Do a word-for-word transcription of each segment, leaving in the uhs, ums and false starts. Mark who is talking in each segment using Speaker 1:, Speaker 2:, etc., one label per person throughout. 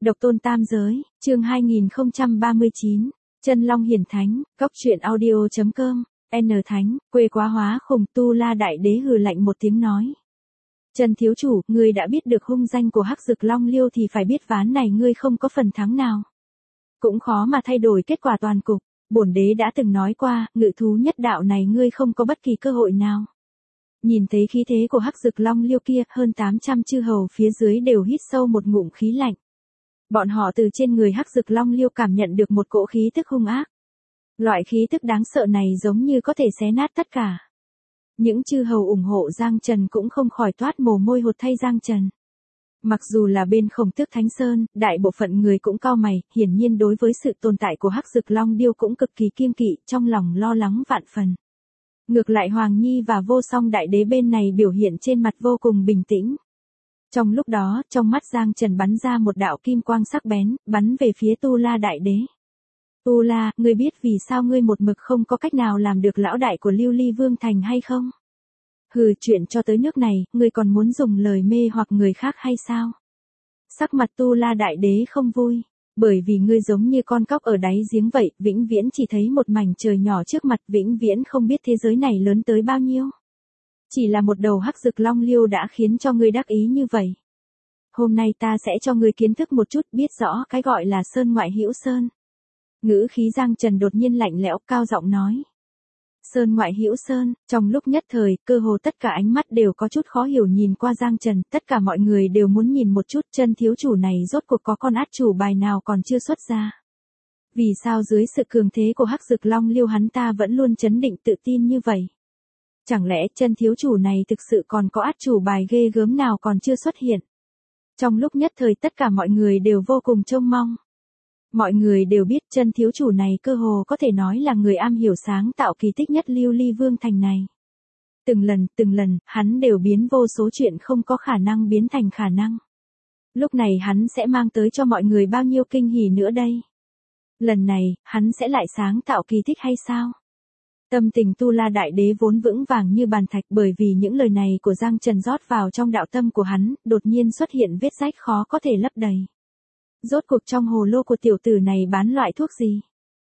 Speaker 1: Độc tôn tam giới, chương hai nghìn không trăm ba mươi chín, Chân Long Hiển Thánh, Cóc truyện audio chấm com, N Thánh, quê quá hóa khùng. Tu La Đại Đế hừ lạnh một tiếng nói. Chân thiếu chủ, ngươi đã biết được hung danh của Hắc Dực Long Liêu thì phải biết ván này ngươi không có phần thắng nào. Cũng khó mà thay đổi kết quả toàn cục, bổn đế đã từng nói qua, ngự thú nhất đạo này ngươi không có bất kỳ cơ hội nào. Nhìn thấy khí thế của Hắc Dực Long Liêu kia, hơn tám trăm chư hầu phía dưới đều hít sâu một ngụm khí lạnh. Bọn họ từ trên người Hắc Dực Long Liêu cảm nhận được một cỗ khí tức hung ác. Loại khí tức đáng sợ này giống như có thể xé nát tất cả. Những chư hầu ủng hộ Giang Trần cũng không khỏi toát mồ hôi hột thay Giang Trần. Mặc dù là bên Khổng Tước Thánh Sơn, đại bộ phận người cũng cau mày, hiển nhiên đối với sự tồn tại của Hắc Dực Long Điêu cũng cực kỳ kiêng kỵ, trong lòng lo lắng vạn phần. Ngược lại Hoàng Nhi và Vô Song Đại Đế bên này biểu hiện trên mặt vô cùng bình tĩnh. Trong lúc đó, trong mắt Giang Trần bắn ra một đạo kim quang sắc bén, bắn về phía Tu La Đại Đế. Tu La, ngươi biết vì sao ngươi một mực không có cách nào làm được lão đại của Lưu Ly Vương Thành hay không? Hừ, chuyện cho tới nước này, ngươi còn muốn dùng lời mê hoặc người khác hay sao? Sắc mặt Tu La Đại Đế không vui, bởi vì ngươi giống như con cóc ở đáy giếng vậy, vĩnh viễn chỉ thấy một mảnh trời nhỏ trước mặt, vĩnh viễn không biết thế giới này lớn tới bao nhiêu. Chỉ là một đầu Hắc Dực Long Liêu đã khiến cho ngươi đắc ý như vậy. Hôm nay ta sẽ cho ngươi kiến thức một chút, biết rõ cái gọi là sơn ngoại hữu sơn. Ngữ khí Giang Trần đột nhiên lạnh lẽo, cao giọng nói. Sơn ngoại hữu sơn, trong lúc nhất thời, cơ hồ tất cả ánh mắt đều có chút khó hiểu nhìn qua Giang Trần, tất cả mọi người đều muốn nhìn một chút chân thiếu chủ này rốt cuộc có con át chủ bài nào còn chưa xuất ra. Vì sao dưới sự cường thế của Hắc Dực Long Liêu hắn ta vẫn luôn chấn định tự tin như vậy? Chẳng lẽ chân thiếu chủ này thực sự còn có át chủ bài ghê gớm nào còn chưa xuất hiện? Trong lúc nhất thời tất cả mọi người đều vô cùng trông mong. Mọi người đều biết chân thiếu chủ này cơ hồ có thể nói là người am hiểu sáng tạo kỳ tích nhất Lưu Ly Vương Thành này. Từng lần, từng lần, hắn đều biến vô số chuyện không có khả năng biến thành khả năng. Lúc này hắn sẽ mang tới cho mọi người bao nhiêu kinh hỉ nữa đây? Lần này, hắn sẽ lại sáng tạo kỳ tích hay sao? Tâm tình Tu La Đại Đế vốn vững vàng như bàn thạch, bởi vì những lời này của Giang Trần rót vào trong đạo tâm của hắn, đột nhiên xuất hiện vết rách khó có thể lấp đầy. Rốt cuộc trong hồ lô của tiểu tử này bán loại thuốc gì?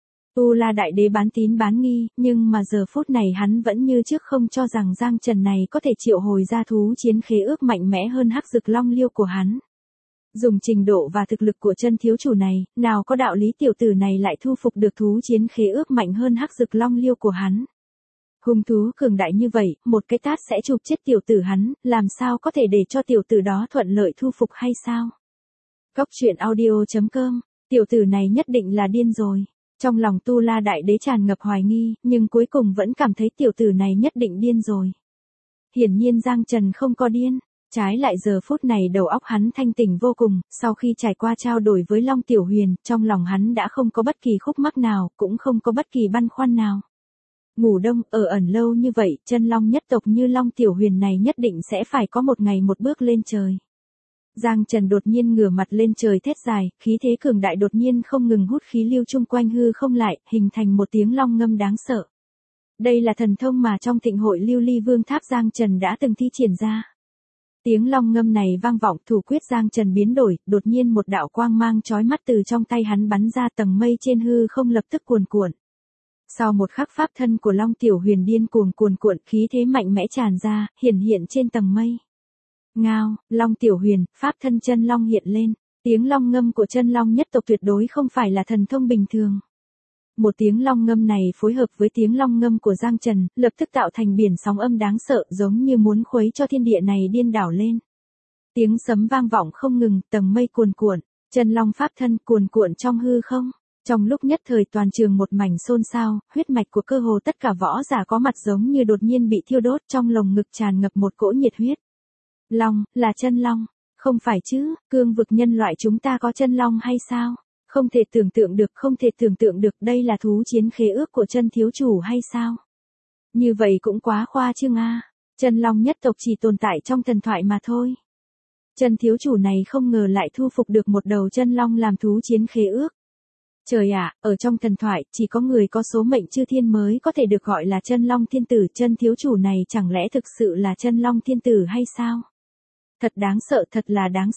Speaker 1: Tu La Đại Đế bán tín bán nghi, nhưng mà giờ phút này hắn vẫn như trước không cho rằng Giang Trần này có thể triệu hồi ra thú chiến khế ước mạnh mẽ hơn Hắc Dực Long Liêu của hắn. Dùng trình độ và thực lực của chân thiếu chủ này, nào có đạo lý tiểu tử này lại thu phục được thú chiến khế ước mạnh hơn Hắc Dực Long Liêu của hắn. Hung thú cường đại như vậy, một cái tát sẽ chụp chết tiểu tử hắn, làm sao có thể để cho tiểu tử đó thuận lợi thu phục hay sao? Cóc truyện audio chấm com, tiểu tử này nhất định là điên rồi. Trong lòng Tu La Đại Đế tràn ngập hoài nghi, nhưng cuối cùng vẫn cảm thấy tiểu tử này nhất định điên rồi. Hiển nhiên Giang Trần không có điên. Trái lại giờ phút này đầu óc hắn thanh tỉnh vô cùng, sau khi trải qua trao đổi với Long Tiểu Huyền, trong lòng hắn đã không có bất kỳ khúc mắc nào, cũng không có bất kỳ băn khoăn nào. Ngủ đông, ở ẩn lâu như vậy, chân long nhất tộc như Long Tiểu Huyền này nhất định sẽ phải có một ngày một bước lên trời. Giang Trần đột nhiên ngửa mặt lên trời thét dài, khí thế cường đại đột nhiên không ngừng hút khí lưu chung quanh hư không lại, hình thành một tiếng long ngâm đáng sợ. Đây là thần thông mà trong thịnh hội Lưu Ly Vương Tháp Giang Trần đã từng thi triển ra. Tiếng long ngâm này vang vọng, thủ quyết Giang Trần biến đổi, đột nhiên một đạo quang mang chói mắt từ trong tay hắn bắn ra, tầng mây trên hư không lập tức cuồn cuộn. Sau một khắc pháp thân của Long Tiểu Huyền điên cuồng cuồn cuộn, khí thế mạnh mẽ tràn ra, hiển hiện trên tầng mây. Ngao, Long Tiểu Huyền, pháp thân chân long hiện lên, tiếng long ngâm của chân long nhất tộc tuyệt đối không phải là thần thông bình thường. Một tiếng long ngâm này phối hợp với tiếng long ngâm của Giang Trần, lập tức tạo thành biển sóng âm đáng sợ, giống như muốn khuấy cho thiên địa này điên đảo lên. Tiếng sấm vang vọng không ngừng, tầng mây cuồn cuộn, chân long pháp thân cuồn cuộn trong hư không. Trong lúc nhất thời toàn trường một mảnh xôn xao, huyết mạch của cơ hồ tất cả võ giả có mặt giống như đột nhiên bị thiêu đốt, trong lồng ngực tràn ngập một cỗ nhiệt huyết. Long, là chân long, không phải chứ, cương vực nhân loại chúng ta có chân long hay sao? Không thể tưởng tượng được, không thể tưởng tượng được, đây là thú chiến khế ước của chân thiếu chủ hay sao? Như vậy cũng quá khoa trương a. Chân long nhất tộc chỉ tồn tại trong thần thoại mà thôi. Chân thiếu chủ này không ngờ lại thu phục được một đầu chân long làm thú chiến khế ước. Trời ạ, ở trong thần thoại, chỉ có người có số mệnh chư thiên mới có thể được gọi là chân long thiên tử, chân thiếu chủ này chẳng lẽ thực sự là chân long thiên tử hay sao? Thật đáng sợ, thật là đáng sợ.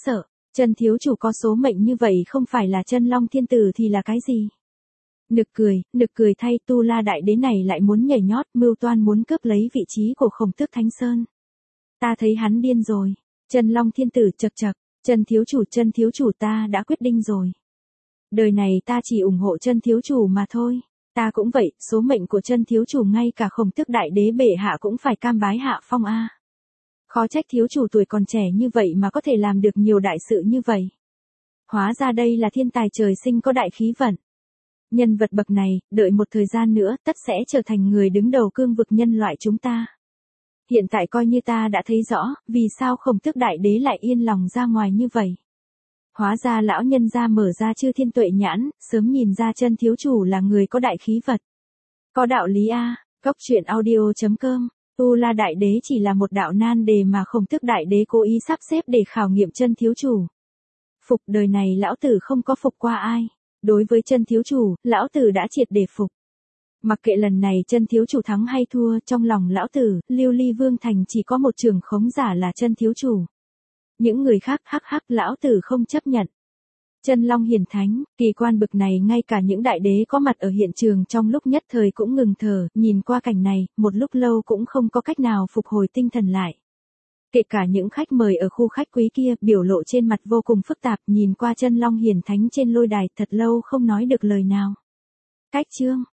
Speaker 1: Chân thiếu chủ có số mệnh như vậy không phải là chân long thiên tử thì là cái gì? Nực cười, nực cười thay, Tu La đại đế này lại muốn nhảy nhót, mưu toan muốn cướp lấy vị trí của Khổng Tước Thánh Sơn. Ta thấy hắn điên rồi. Chân long thiên tử chậc chậc, chân thiếu chủ, chân thiếu chủ ta đã quyết định rồi. Đời này ta chỉ ủng hộ chân thiếu chủ mà thôi. Ta cũng vậy, số mệnh của chân thiếu chủ ngay cả Khổng Tước đại đế bệ hạ cũng phải cam bái hạ phong a. Khó trách thiếu chủ tuổi còn trẻ như vậy mà có thể làm được nhiều đại sự như vậy. Hóa ra đây là thiên tài trời sinh có đại khí vận. Nhân vật bậc này, đợi một thời gian nữa, tất sẽ trở thành người đứng đầu cương vực nhân loại chúng ta. Hiện tại coi như ta đã thấy rõ, vì sao Khổng Tước đại đế lại yên lòng ra ngoài như vậy. Hóa ra lão nhân gia mở ra chư thiên tuệ nhãn, sớm nhìn ra chân thiếu chủ là người có đại khí vật. Có đạo lý a. Góc truyện audio chấm com. Tu La đại đế chỉ là một đạo nan đề mà Khổng Tước đại đế cố ý sắp xếp để khảo nghiệm chân thiếu chủ. Phục, đời này lão tử không có phục qua ai. Đối với chân thiếu chủ, lão tử đã triệt để phục. Mặc kệ lần này chân thiếu chủ thắng hay thua, trong lòng lão tử, Lưu Ly Vương Thành chỉ có một trưởng khống giả là chân thiếu chủ. Những người khác hắc hắc lão tử không chấp nhận. Chân Long hiển thánh, kỳ quan bực này ngay cả những đại đế có mặt ở hiện trường trong lúc nhất thời cũng ngừng thở, nhìn qua cảnh này, một lúc lâu cũng không có cách nào phục hồi tinh thần lại. Kể cả những khách mời ở khu khách quý kia, biểu lộ trên mặt vô cùng phức tạp, nhìn qua Chân Long hiển thánh trên lôi đài, thật lâu không nói được lời nào. Cách chương